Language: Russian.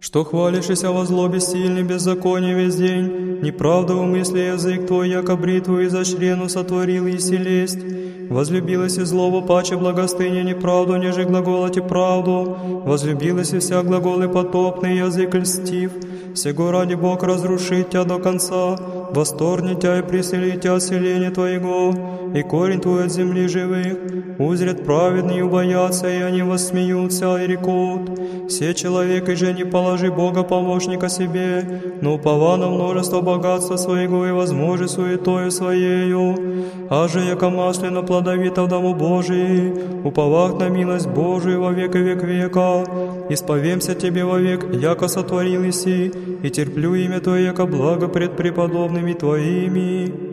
Что хвалишься во злобе сильный, беззаконие весь день, неправда умысли язык твой, яко бритву изощрену сотворил и селесть. Возлюбилась и злого паче благостыня неправду, неже глаголати правду. Возлюбилась и вся глаголы потопный, язык льстив. Сего ради Бог разрушит тебя до конца, восторнет тебя и приселит тебя селение твоего, и корень твой от земли живых. Узрят праведные, убоятся, и они воссмеются, и рекут: все человек и же не положи Бога помощника себе, но упова на множество богатства своего и возможи суетою своею. А же яко маслено плодовито в дому Божии, уповах на милость Божию во век и век века. Исповемся тебе вовек, яко сотворил иси, и терплю имя Твое, яко благо пред преподобными Твоими.